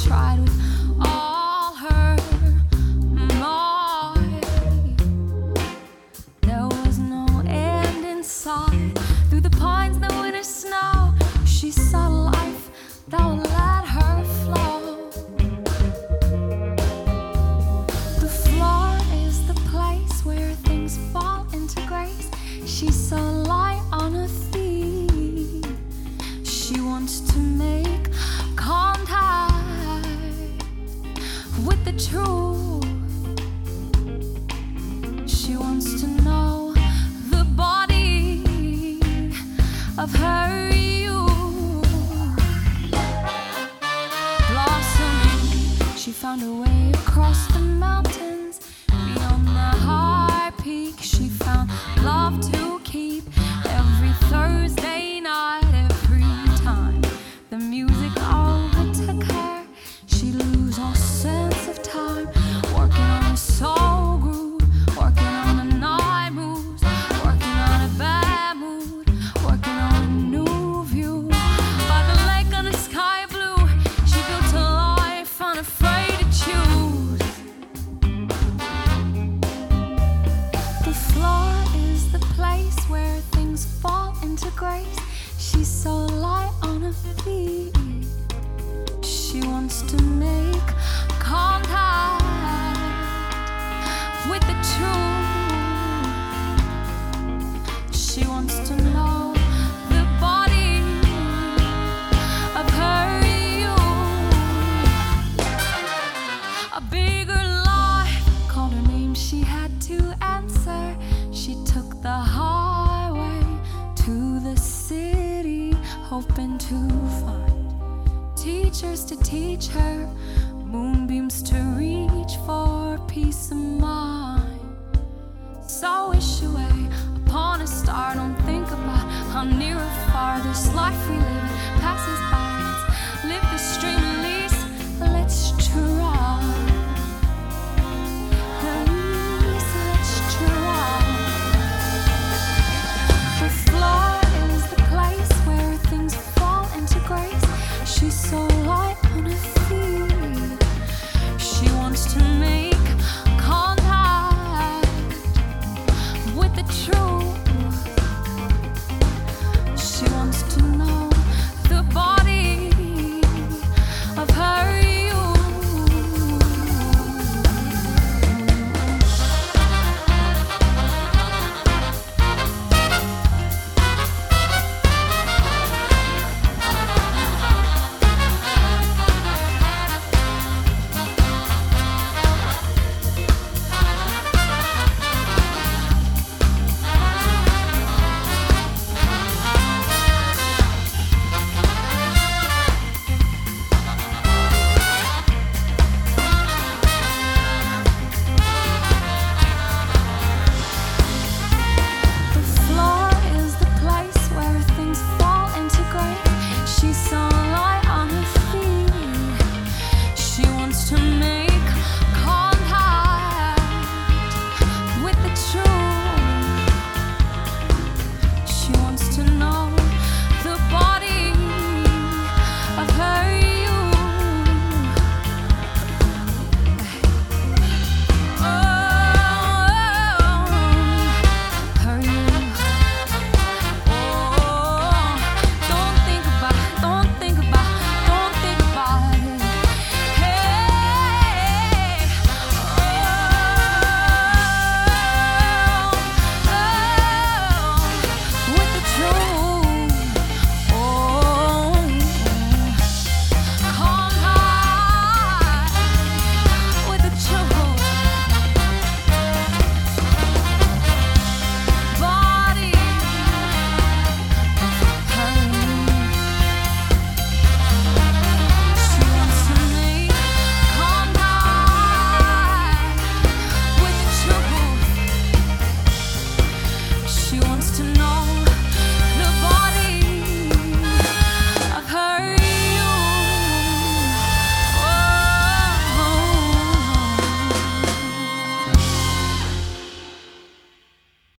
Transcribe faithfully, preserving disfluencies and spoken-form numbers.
tried with all her might. There was no end in sight. Through the pines, the winter snow, she saw life that would let her flow. The floor is the place where things fall into grace. She saw light on her feet. She wants to make contact with the truth. She wants to know the body of her youth. Blossoming, she found her way across the mountains. Beyond the high peak, she found love to keep. Every Thursday night, every time the music overtook her, she'd lose all sense of time. Working on a soul groove, working on a night moves, working on a bad mood, working on a new view. By the lake on the sky blue, she built a life unafraid to choose. The floor is the place where things fall into grace. She saw light on her feet. She wants to make contact with the truth. She wants to know the body of her youth. A bigger lie called her name, she had to answer. She took the highway to the city, hoping to find teachers to teach her, moonbeams to reach for peace of mind. So wish away upon a star, don't think about how near or far this life we live passes by. Let's live the stream and leave